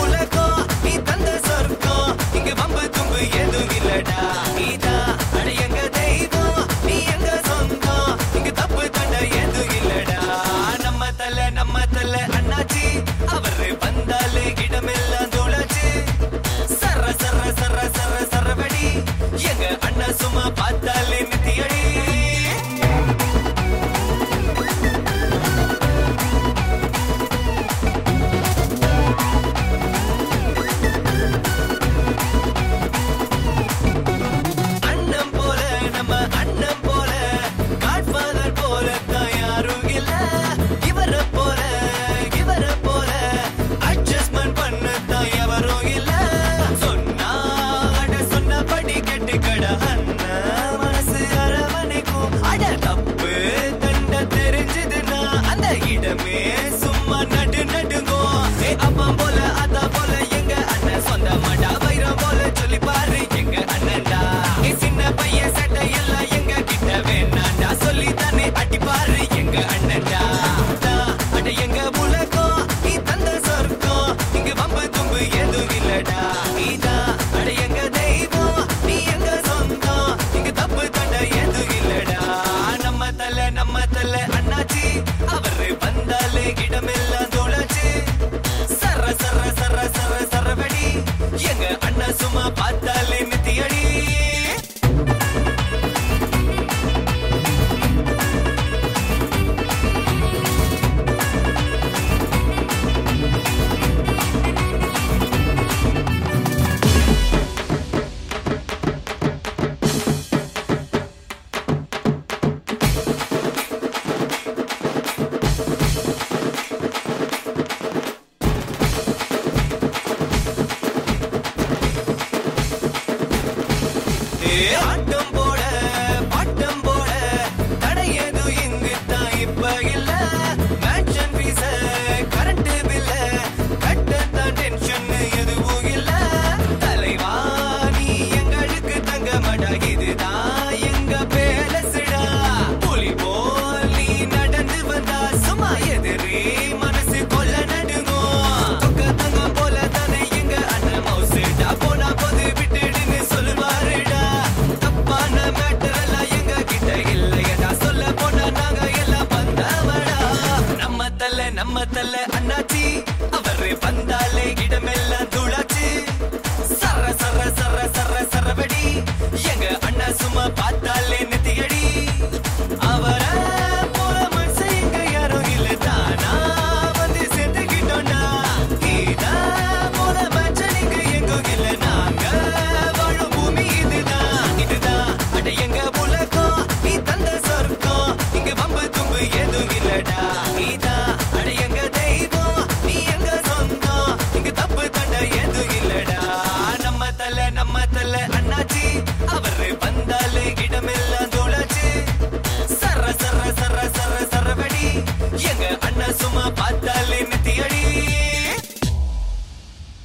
உலகம் நீ தந்த சொர்க்கம் இங்க வம்பு தும்பு எதுவும் இல்லடா நீதான் அட எங்க தெய்வம் நீ எங்க சொந்தம் இங்க தப்பு தண்ட எதுவும் இல்லடா நம்ம தல அண்ணாச்சி அவரு வந்தாலே இடமெல்லாம் தோளாச்சு சர சர சர சர சரவடி எங்க அண்ணா சும்மா பார்த்தாலே நித்தியடி சும்மா நடு நடுங்கோ அப்பா போல அதா போல எங்க அண்ணன் சொந்த மாட்டா வைரம் போல சொல்லி பாரு எங்க அண்ணன்டா சின்ன பையன் சட்டை எல்லாம் எங்க கிட்ட வேணாண்டா சொல்லி தானே அடி பாரு எங்க அண்ணன்டா அட எங்க உலகம் நீ தந்த சொர்க்கம் இங்க வம்பு தும்பு எதுவும் இல்லடா நீதான் அட எங்க தெய்வம் நீ எங்க சொந்தம் இங்க தப்பு தண்ட எதுவும் இல்லடா நம்ம தல அண்ணாச்சி அவரு வந்தாலே இடமெல்லாம் தோளாச்சு சர சர சர சர சரவடி எங்க அண்ணா சும்மா பார்த்தாலே நித்தியடி ஆட்டம் போட பாட்டம் போட தடையது இங்கு தான் இப்ப இல்ல மேன்ஷன் பீஸ கரண்ட் பில்ல கட்டத்தான் டென்ஷன் எதுவும் இல்ல தலைவா நீ எங்களுக்கு தங்க மாட்டா இதுதான் எங்க பேலசுடா புலி போல் நீ நடந்து வந்தா சும்மா எதிரி மனசு கொல்ல நடுங்கும் தொக்க தங்க போல தானே எங்க அண்ணன் மவுசுடா போனா போது விட்டுடுன்னு சொல்லுவாருடா நம்ம தல அண்ணாச்சி அவரு வந்தாலே இடமெல்லாம் தூளாச்சு சர சர சர சர சரவடி எங்க அண்ணா சும்மா பார்த்தாலே நித்தியடி அவர போல மனுஷன் எங்க யாரும் இல்ல தானா வந்து சேர்ந்துக்கிட்டோண்டா இதா போல மச்சனிக்கு எங்கும் இல்ல நாங்க வாழும் பூமி இதுதான் அட எங்க உலகம் நீ தந்த சொர்க்கம் இங்க வம்பு தும்பு எதுவும் இல்லடா நீதான் நம்ம தல அண்ணாச்சி அவரு வந்தாலே இடமெல்லாம் தோளாச்சு சர சர சர சர சரவடி எங்க அண்ணா சும்மா பார்த்து